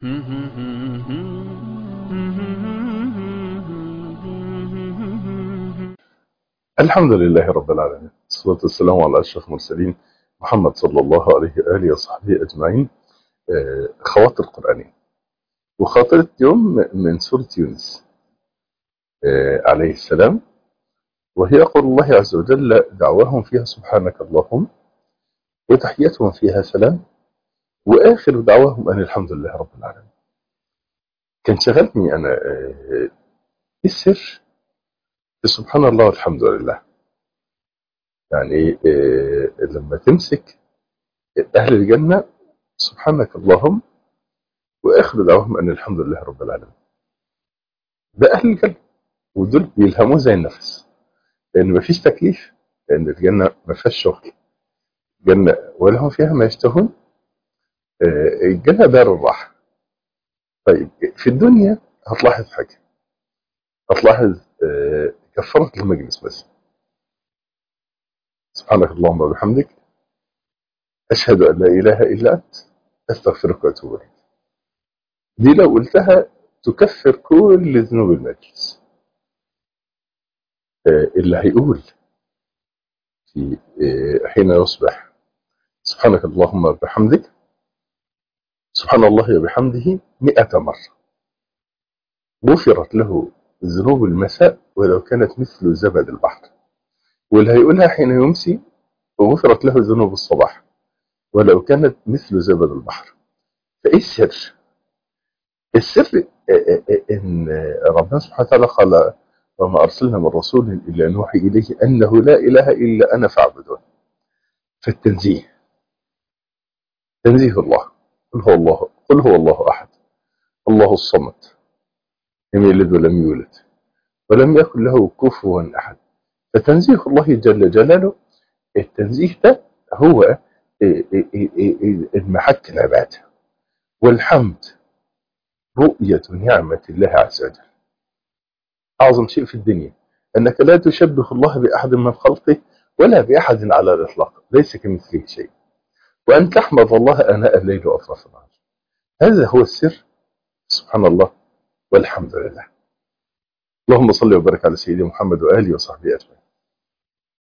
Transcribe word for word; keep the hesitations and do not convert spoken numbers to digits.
الحمد لله رب العالمين، والصلاة والسلام على أشرف المرسلين محمد صلى الله عليه وآله وصحبه أجمعين. آه، خواطر قرآنية وخاطرة يوم من سورة يونس آه، عليه السلام، وهي قول الله عز وجل: دعواهم فيها سبحانك اللهم وتحيتهم فيها سلام وآخر دعواهم أن الحمد لله رب العالمين. كان شغلني أنا آه، إيه السر في سبحان الله والحمد لله؟ يعني آه، لما تمسك أهل الجنة سبحانك اللهم واخر دعواهم ان الحمد لله رب العالمين، ده اهل الجنه، ودول بيلهموه زي النفس، لان مفيش تكليف، لان الجنه ما فيهاش شغل. الجنه ولهم فيها ما يشتهون. آه، الجنه دار الراحه. طيب في الدنيا هتلاحظ حاجه، هتلاحظ آه، كفاره المجلس بس: سبحانك اللهم وبحمدك اشهد ان لا اله الا انت استغفرك واتوب اليك. دي لو قلتها تكفر كل ذنوب المجلس. آه، اللي هيقول في آه، حين يصبح سبحانك اللهم وبحمدك سبحان الله وبحمده مئة مرة غفرت له ذنوب المساء ولو كانت مثل زبد البحر. واللي هيقولها حين يمسي غفرت له ذنوب الصباح ولو كانت مثل زبد البحر. فإيه السر؟ السر إن ربنا سبحانه وتعالى قال: وما أرسلنا من رسول إلا نوحي إليه أنه لا إله إلا أنا فاعبدون. فالتنزيه، تنزيه الله. قل هو الله قل هو الله أحد الله الصمد لم يلد ولم يولد ولم يكن له كفوا أحد. فتنزيه الله جل جلاله، التنزيه ده هو المحك العبادة. والحمد رؤية نعمة الله عز وجل. أعظم شيء في الدنيا أنك لا تشبه الله بأحد من خلقه ولا بأحد على الإطلاق، ليس كمثله شيء، وأن تحمد الله آناء الليل وأطراف النهار. هذا هو السر. سبحان الله والحمد لله. اللهم صل وبارك على سيدنا محمد وآله وصحبه أجمعين.